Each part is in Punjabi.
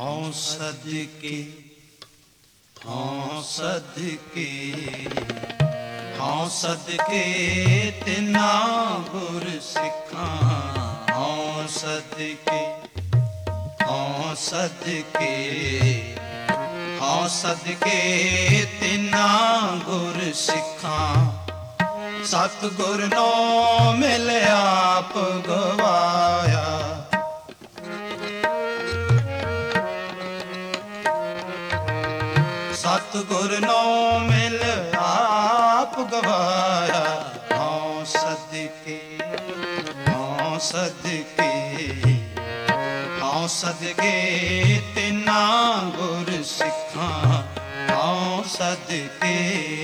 ਹਉ ਸਦਕੇ ਹਉ ਸਦਕੇ ਹਉ ਸਦਕੇ ਤਿਨਾ ਗੁਰ ਸਿੱਖਾਂ ਹਉ ਸਦਕੇ ਹਉ ਸਦਕੇ ਹਉ ਸਦਕੇ ਤਿਨਾ ਗੁਰ ਸਿੱਖਾਂ ਸਤਿਗੁਰ ਨੋ ਮਿਲ ਆਪ ਗਵਾਇਆ ਸਤਿਗੁਰ ਨੋ ਮਿਲ ਆਪ ਗਵਾਇਆ ਹਉ ਸਦਕੇ ਹਉ ਸਦਕੇ ਹਉ ਸਦਕੇ ਤਿਨਾ ਗੁਰ ਸਿੱਖਾਂ ਹਉ ਸਦਕੇ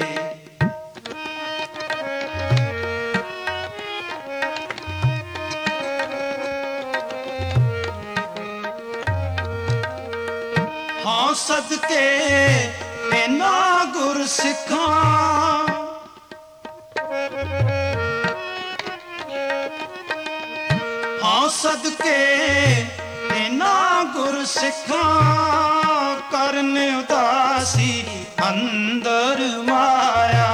ਹਉ ਸਦਕੇ ਤਿਨਾ ਗੁਰ ਸਿੱਖਾਂ ਹਉ ਸਦਕੇ ਤਿਨਾ ਗੁਰ ਸਿੱਖਾਂ ਕਰਨ ਉਦਾਸੀ ਅੰਦਰ ਮਾਇਆ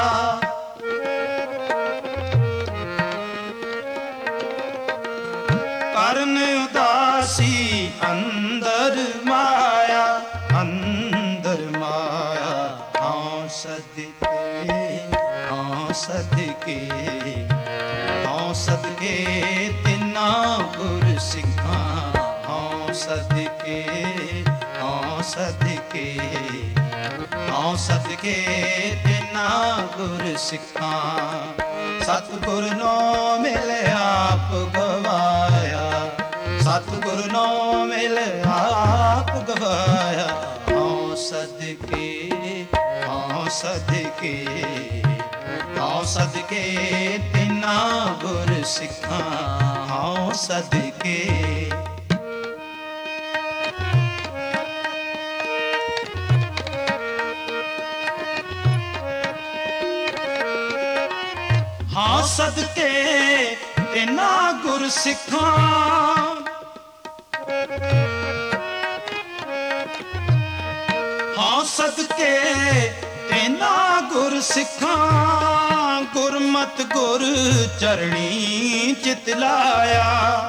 ਕਰਨ ਉਦਾਸੀ ਅੰਦਰ ਮਾਇਆ ਅੰਦਰ ਮਾਇਆ ਹਉ ਸਦਕੇ ਹਉ ਸਦਕੇ ਹਉ ਸਦਕੇ ਤਿਨਾ ਗੁਰ ਸਿੱਖਾਂ ਹਉ ਸਦਕੇ ਹਉ ਸਦਕੇ ਹਉ ਸਦਕੇ ਤਿਨਾ ਗੁਰ ਸਿੱਖਾਂ ਸਤਿਗੁਰ ਨੋ ਮਿਲ ਆਪ ਗਵਾਇਆ ਸਤਿਗੁਰ ਨੋ ਮਿਲ ਆਪ ਗਵਾਇਆ ਹਉ ਸਦਕੇ ਹਉ ਸਦਕੇ ਹਉ ਸਦਕੇ ਤਿਨਾ ਗੁਰ ਸਿੱਖਾਂ ਹਉ ਸਦਕੇ ਹਉ ਸਦਕੇ ਤਿਨਾ ਗੁਰ ਸਿੱਖਾਂ ਹਉ ਸਦਕੇ ਤਿਨਾ ਗੁਰ ਸਿੱਖਾਂ ਗੁਰਮਤਿ ਗੁਰ ਚਰਣੀ ਚਿਤ ਲਾਇਆ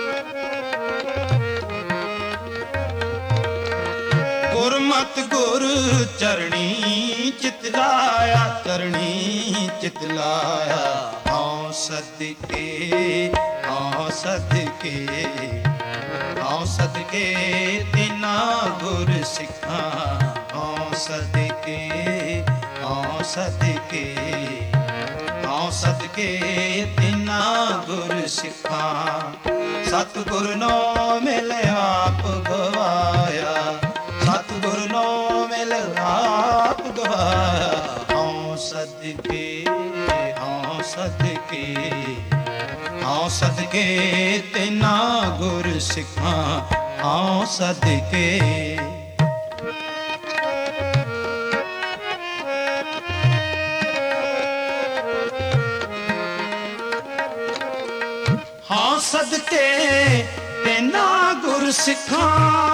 ਗੁਰਮਤਿ ਗੁਰ ਚਰਣੀ ਚਿਤ ਲਾਇਆ ਚਰਣੀ ਚਿਤ ਲਾਇਆ ਹਉ ਸਦਕੇ ਹਉ ਸਦਕੇ ਹਉ ਸਦਕੇ ਤਿਨਾ ਗੁਰ ਸਿੱਖਾਂ ਹਉ ਸਦਕੇ ਹਉ ਸਦਕੇ ਹਉ ਸਦਕੇ ਤਿਨਾ ਗੁਰ ਸਿੱਖਾਂ ਸਤਿਗੁਰ ਨੋ ਮਿਲ ਆਪ ਗਵਾਇਆ ਸਤਿਗੁਰ ਨੋ ਮਿਲ ਆਪ ਗਵਾਇਆ ਹਉ ਸਦਕੇ ਹਉ ਸਦਕੇ ਹਉ ਸਦਕੇ ਤਿਨਾ ਗੁਰ ਸਿੱਖਾਂ ਹਉ ਸਦਕੇ ਹਉ ਸਦਕੇ ਤਿਨਾ ਗੁਰ ਸਿੱਖਾਂ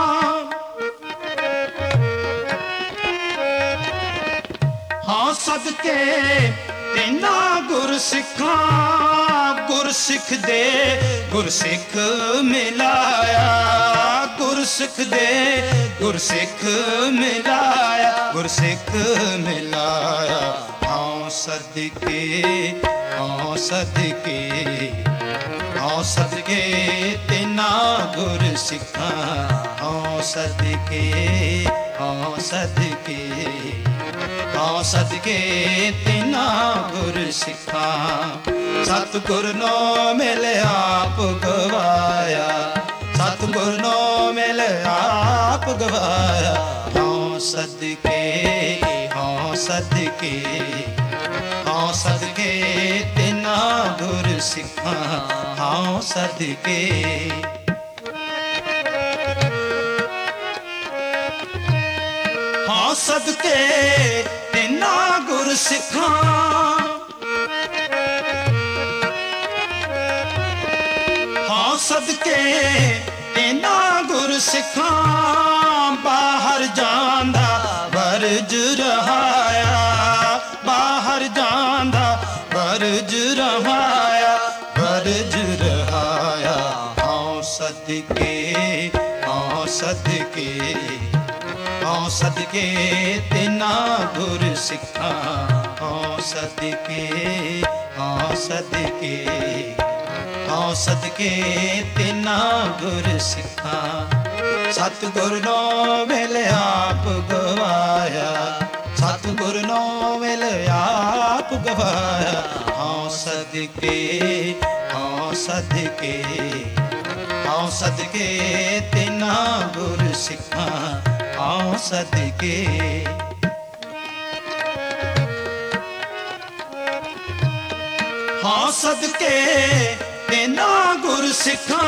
ਹਉ ਸਦਕੇ ਤਿਨਾ ਗੁਰ ਸਿੱਖਾਂ ਗੁਰਸਿੱਖ ਦੇ ਗੁਰਸਿੱਖ ਮਿਲਾਇਆ ਗੁਰਸਿੱਖ ਦੇ ਗੁਰਸਿੱਖ ਮਿਲਾਇਆ ਗੁਰਸਿੱਖ ਮਿਲਾਇਆ ਹਉ ਸਦਕੇ ਹਉ ਸਦਕੇ ਹਉ ਸਦਕੇ ਤਿਨਾ ਗੁਰ ਸਿੱਖਾਂ ਹਉ ਸਦਕੇ ਹਉ ਸਦਕੇ ਹਉ ਸਦਕੇ ਤਿਨਾ ਗੁਰ ਸਿੱਖਾਂ ਸਤਿਗੁਰ ਨੋ ਮਿਲ ਆਪ ਗਵਾਇਆ ਸਤਿਗੁਰ ਨੋ ਮਿਲ ਆਪ ਗਵਾਇਆ ਹਉ ਸਦਕੇ ਹਉ ਸਦਕੇ ਹਉ ਸਦਕੇ ਤਿਨਾ ਗੁਰ ਸਿੱਖਾਂ ਹਉ ਸਦਕੇ ਹਉ ਸਦਕੇ ਤਿਨਾ ਗੁਰ ਸਿੱਖਾਂ ਹਉ ਸਦਕੇ ਤਿਨਾ ਗੁਰ ਸਿੱਖਾਂ ਹਉ ਸਦਕੇ ਹਉ ਸਦਕੇ ਤਿਨਾ ਗੁਰ ਸਿੱਖਾਂ ਹਉ ਸਦਕੇ ਹਉ ਸਦਕੇ ਹਉ ਸਦਕੇ ਤਿਨਾ ਗੁਰ ਸਿੱਖਾਂ ਸਤਿਗੁਰ ਨੋ ਮਿਲ ਆਪ ਗਵਾਇਆ ਸਤਿਗੁਰ ਨੋ ਮਿਲ ਆਪ ਗਵਾਇਆ ਹਉ ਸਦਕੇ ਹਉ ਸਦਕੇ ਹਉ ਸਦਕੇ ਤਿਨਾ ਗੁਰ ਸਿੱਖਾਂ ਹਉ ਸਦਕੇ ਹਉ ਸਦਕੇ ਤਿਨਾ ਗੁਰ ਸਿੱਖਾਂ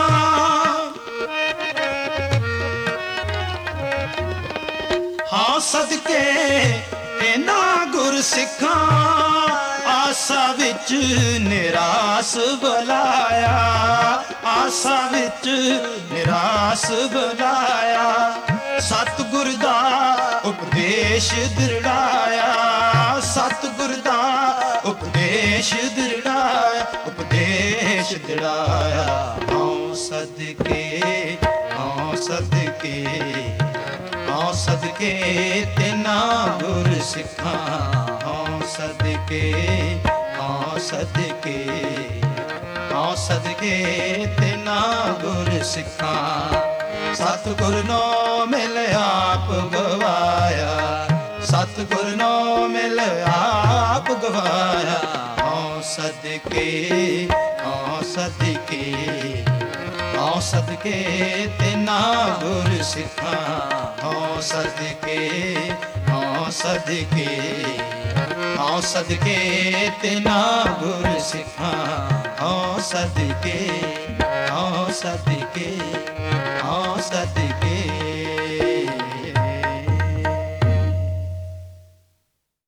ਹਉ ਸਦਕੇ ਤਿਨਾ ਗੁਰ ਸਿੱਖਾਂ ਆਸਾ ਵਿੱਚ ਨਿਰਾਸ ਬੁਲਾਇਆ ਆਸਾ ਵਿੱਚ ਨਿਰਾਸ ਬੁਲਾਇਆ ਸਤਿਗੁਰ ਦਾ ਉਪਦੇਸ਼ ਦ੍ਰਿੜਾਇਆ ਸਤਿਗੁਰ ਦਾ ਉਪਦੇਸ਼ ਦ੍ਰਿੜਾਇਆ ਉਪਦੇਸ਼ ਦ੍ਰਿੜਾਇਆ ਹਉ ਸਦਕੇ ਹਉ ਸਦਕੇ ਹਉ ਸਦਕੇ ਤਿਨਾ ਗੁਰ ਸਿੱਖਾਂ ਹਉ ਸਦਕੇ ਹਉ ਸਦਕੇ ਹਉ ਸਦਕੇ ਤਿਨਾ ਗੁਰ ਸਿੱਖਾਂ ਸਤਿਗੁਰ ਨੋ ਮਿਲ ਆਪ ਗਵਾਇਆ ਸਤਿਗੁਰ ਨੋ ਮਿਲ ਆਪ ਗਵਾਇਆ ਹਉ ਸਦਕੇ ਹਉ ਸਦਕੇ ਹਉ ਸਦਕੇ ਤਿਨਾ ਗੁਰ ਸਿੱਖਾਂ ਹਉ ਸਦਕੇ ਹਉ ਸਦਕੇ ਹਉ ਸਦਕੇ ਤਿਨਾ ਗੁਰ ਸਿੱਖਾਂ ਹਉ ਸਦਕੇ ਹਉ ਸਦਕੇ ਹਉ ਸਦਕੇ